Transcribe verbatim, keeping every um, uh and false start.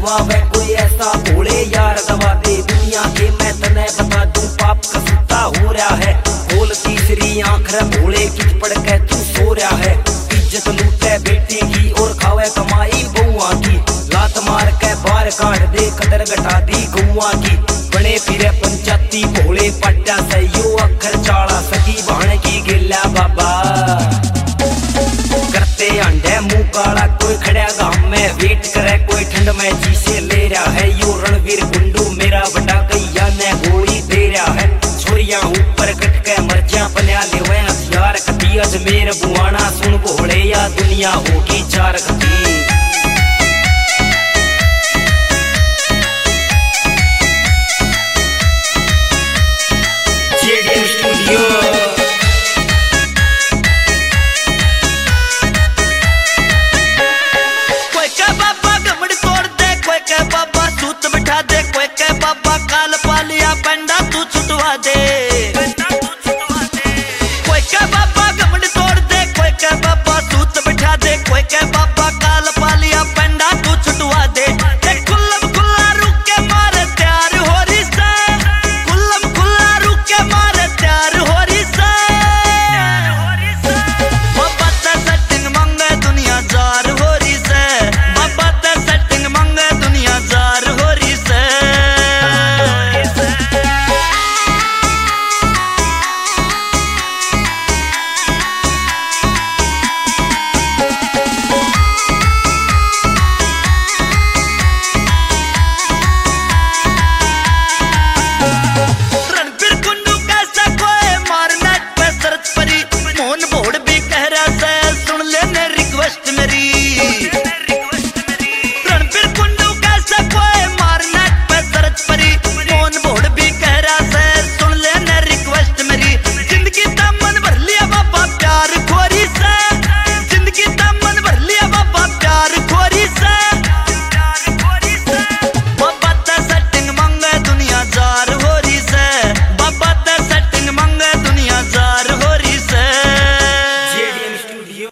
दबावे कोई ऐसा भोले यार दबा दे दुनिया के। मैं तने बता दूं पाप का सुता हो रहा है। खोल तीसरी आंख रे भोले किच पड़ के तू सो रहा है। इज्जत लूटे बेटी की और खावे कमाई बउआ की। लात मार के बाहर काट दे कदर घटा दी गौआ की। बने फिरे पंचायती भोले पट्टा से यो अखर चाड़ा सकी भाण की गिल्ला बाबा। करते अंडे मुंह काला कोई खड़ा गांव में वेट करे कोई ठंड में जी से ले रहा है। यो रणवीर गुंडू मेरा बड़ा कैया ने गोली दे रहा है। छोरिया ऊपर कट के मर्जियां बना ले वे हथियार कटी अजमेर बुआना सुन भोले या दुनिया होगी चार कटी। मोहन भोड़ भी कह रहा है सुन लेने रिक्वेस्ट मेरी।